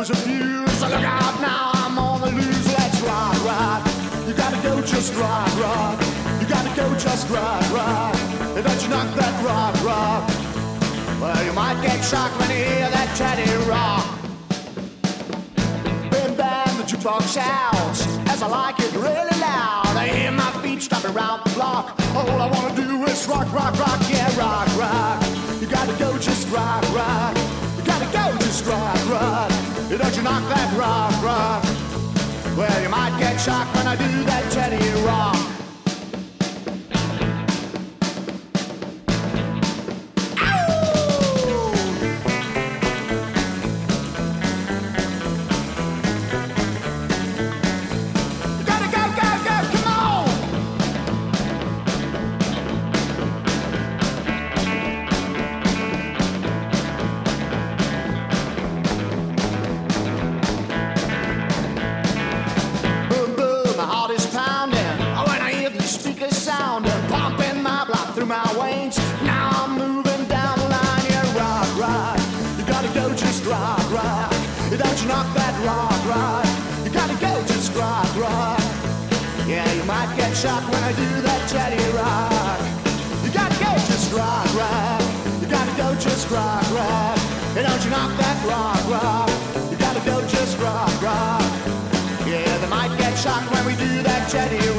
those of you, so look out now, I'm on the loose. Let's rock, rock. You gotta go just rock, rock. You gotta go just rock, rock. And don't you knock that rock, rock. Well, you might get shocked when you hear that Teddy rock. Bim bam, the jukebox shouts as I like it really loud. I hear my feet stomping around the block. All I wanna do is rock, rock, rock. Yeah, rock, rock. You gotta go just rock, rock. You gotta go just rock, rock. Don't you knock that rock, rock. Well, you might get shocked when I do that Teddy rock. Knock that rock, rock. You gotta go just rock, rock. Yeah, you might get shocked when I do that Teddy rock. You gotta go just rock, rock. You gotta go just rock, rock. And don't you knock that rock, rock. You gotta go just rock, rock. Yeah, they might get shocked when we do that Teddy